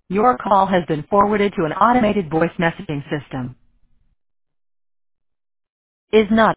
Your call has been forwarded to an automated voice messaging system. Is not